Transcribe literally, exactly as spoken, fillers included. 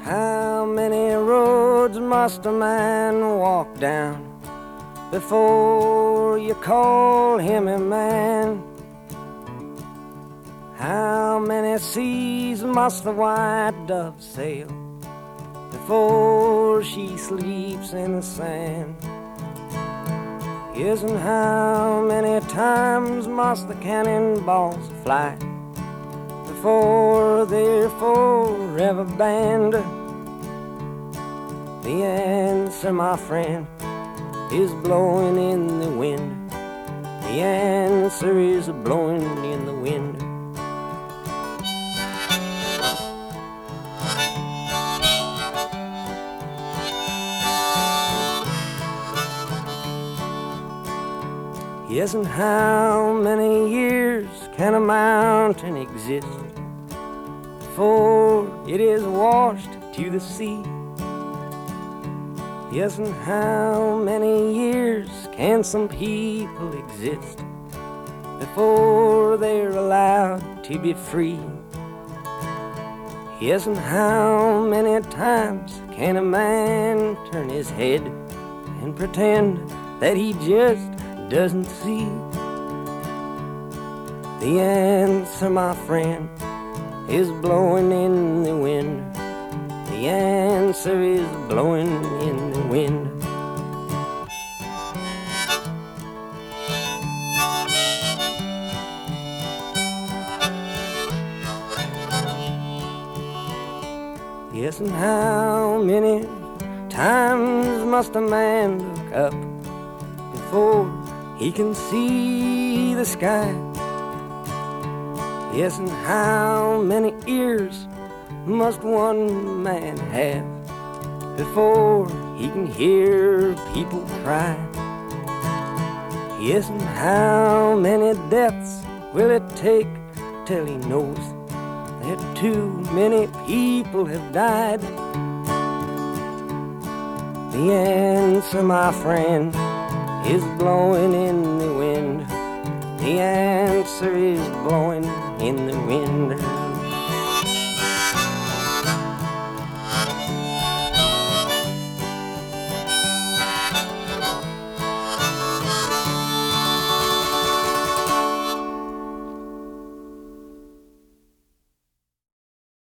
How many roads must a man walk down before you call him a man? How many seas must the white dove sail before she sleeps in the sand? Yes, and how many times must the cannonballs fly before they're forever banned? The answer, my friend, is blowing in the wind. The answer is blowing in the wind. Yes, and how many years can a mountain exist before it is washed to the sea? Yes, and how many years can some people exist before they're allowed to be free? Yes, and how many times can a man turn his head and pretend that he just doesn't see? The answer, my friend, is blowing in the wind. The answer is blowing in the wind. Yes, and how many times must a man look up before he can see the sky? Yes, and how many ears must one man have before he can hear people cry? Yes, and how many deaths will it take till he knows that too many people have died? The answer, my friend, is blowing in the wind. The answer is blowing in the wind.